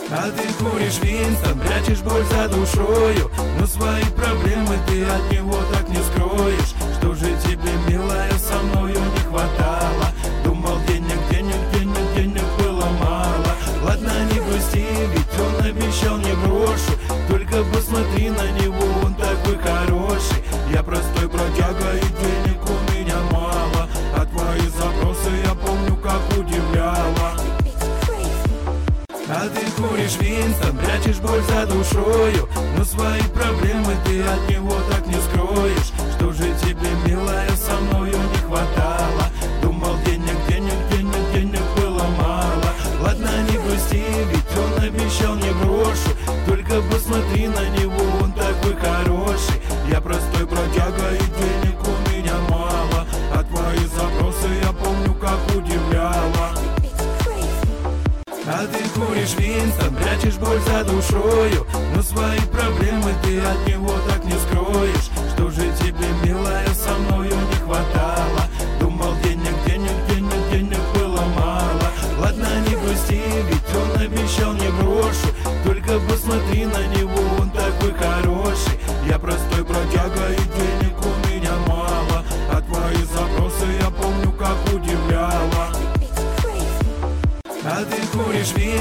А ты куришь Винстон, прячешь боль за душою, но свои проблемы ты от него так не скроешь. Что же тебе, милая, со мною не хватало? Думал, денег, денег, денег, денег было мало. Ладно, не грусти, ведь он обещал не брошу. Только посмотри на него, он такой хороший. Я простой бродяга и денег у меня мало, а твои запросы я помню, как удивляло. А ты куришь Винстон, прячешь боль за душою, но свои проблемы ты от него так не скроешь. Что же тебе, милая, со мною не хватало? Думал, денег, денег, денег, денег было мало. Ладно, не грусти, ведь он обещал не брошу. Только посмотри на него, он такой хороший. Я простой бродяга и денег у меня мало, а твои запросы я помню, как удивляло. А ты куришь Винстон, прячешь боль за душою, но свои проблемы ты от него так не скроешь. Что же тебе, милая, со мною не хватало? Думал, денег, денег, денег, денег было мало. Ладно, не грусти, ведь он обещал не брошу. Только посмотри на него, он такой хороший. Я простой бродяга и денег у меня мало, а твои запросы я помню, как удивляло. А ты куришь Винстон.